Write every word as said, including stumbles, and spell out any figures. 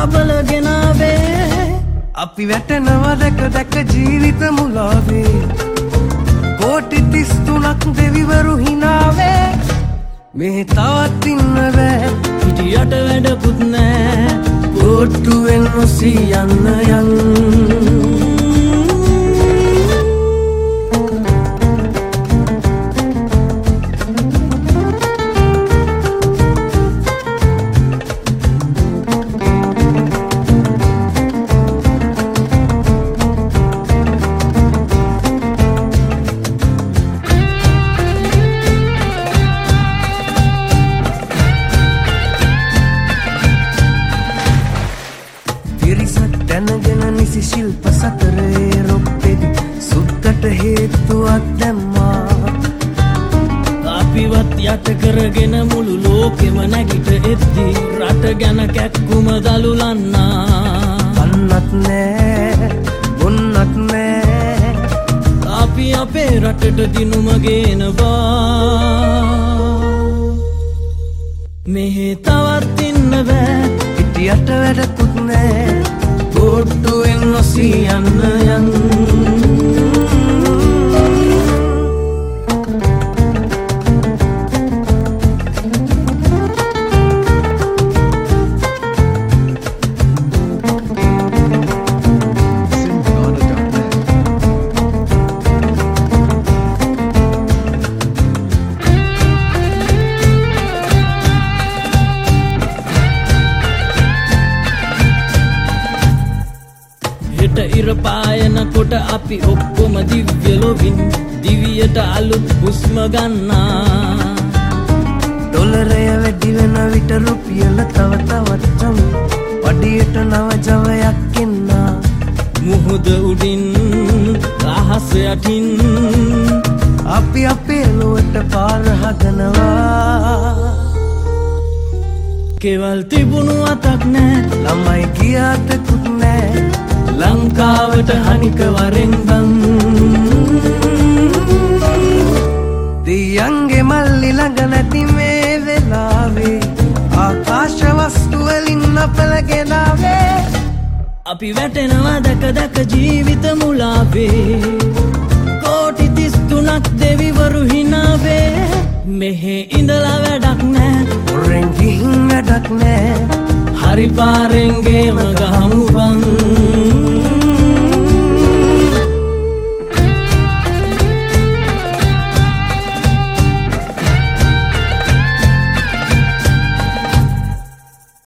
ආබල ගෙනාවේ අපි වැටෙනවා දැක දැක ජීවිත මුලාවේ කෝටි තිස් තුනක් දෙවිවරු හිනාවේ මේ තවත් ඉන්න බෑ හිටියට වැඩකුත් නෑ කොට්ටුවෙන් නොසී යන්න යන්න දැනගෙන නිසි ශිල්ප සතරේ රොප්පෙදි සුද්දට හේතුවක් දැම්මා අපිවත් යට කරගෙන මුළු ලෝකෙම නැගිට එද්දි රට ගැන කැක්කුම දලුලන්නා කන්නත් නෑ බොන්නත් නෑ අපි අපේ රටට දිනුම ගේනවා මෙහෙ තවත් ඉන්න බෑ හිටියට වැඩකුත් නෑ කොට්ටුවෙන් නොසී යන්න යන්න ඉර පායන කොට අපි ඔක්කොම දිව්‍ය ලොවින් දිවියට අලුත් හුස්ම ගන්නා ඩොලරය වැඩි වෙන විට රුපියල තව තවත් චමු වඩියට නව ජවයක් එන්නා මුහුද උඩින් රහස යටින් අපි අපේ ලොවට පාර හදනවා කෙවල් තිබුණු අතක් නෑ ළමයි ගියාතකුත් නෑ ලංකාවට හනික වරෙන් බං දියන්ගේ මල්ලි ළඟ නැති මේ වෙලාවේ ආකාශ වස්තු වලින් අපල ගෙනාවේ අපි වැටෙනවා දැක දැක ජීවිත මුලාවේ කෝටි තිස් තුනක් දෙවිවරු හිනාවේ මෙහෙ ඉඳලා වැඩක් නෑ හොරෙන් ගිහින් වැඩක් නෑ හරි පාරෙන් ගේම ගහමු බං